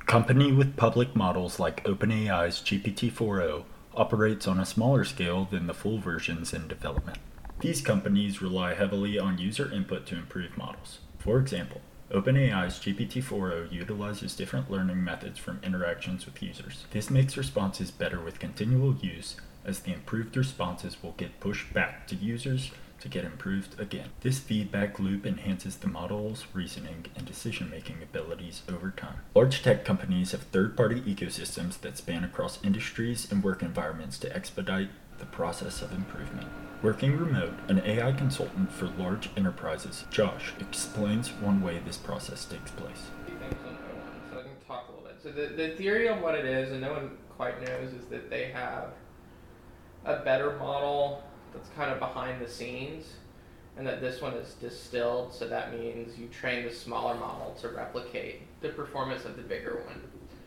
company with public models like OpenAI's GPT-4o operates on a smaller scale than the full versions in development. These companies rely heavily on user input to improve models. For example, OpenAI's GPT-4o utilizes different learning methods from interactions with users. This makes responses better with continual use, as the improved responses will get pushed back to users to get improved again. This feedback loop enhances the model's reasoning and decision-making abilities over time. Large tech companies have third-party ecosystems that span across industries and work environments to expedite the process of improvement. Working remote, an AI consultant for large enterprises, Josh, explains one way this process takes place. So I can talk a little bit. So the theory of what it is, and no one quite knows, is that they have a better model that's kind of behind the scenes, and that this one is distilled, so that means you train the smaller model to replicate the performance of the bigger one.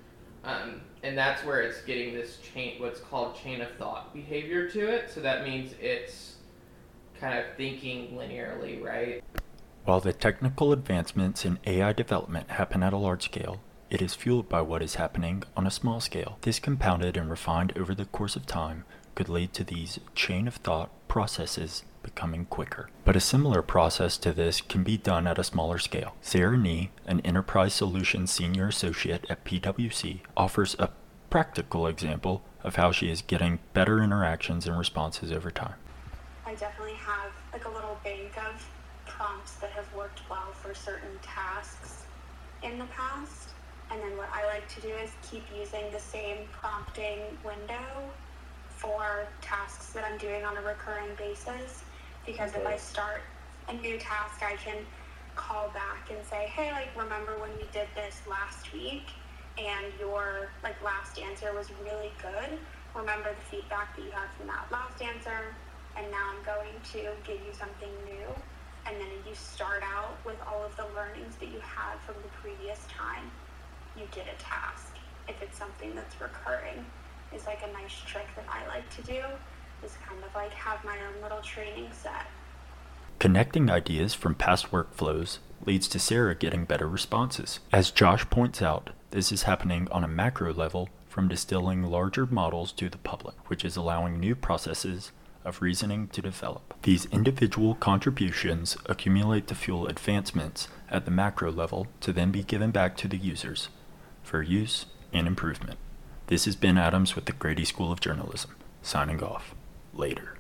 And that's where it's getting this what's called chain of thought behavior to it, so that means it's kind of thinking linearly, right? While the technical advancements in AI development happen at a large scale, it is fueled by what is happening on a small scale. This compounded and refined over the course of time could lead to these chain of thought processes becoming quicker. But a similar process to this can be done at a smaller scale. Sarah Nee, an Enterprise Solutions Senior Associate at PwC, offers a practical example of how she is getting better interactions and responses over time. I definitely have like a little bank of prompts that have worked well for certain tasks in the past. And then what I like to do is keep using the same prompting window for tasks that I'm doing on a recurring basis, because if I start a new task, I can call back and say, hey, like, remember when we did this last week and your last answer was really good? Remember the feedback that you had from that last answer, and now I'm going to give you something new. And then you start out with all of the learnings that you had from the previous time you did a task. If it's something that's recurring, is like a nice trick that I like to do, is kind of like have my own little training set. Connecting ideas from past workflows leads to Sarah getting better responses. As Josh points out, this is happening on a macro level from distilling larger models to the public, which is allowing new processes of reasoning to develop. These individual contributions accumulate to fuel advancements at the macro level to then be given back to the users for use and improvement. This is Ben Adams with the Grady School of Journalism, signing off. Later.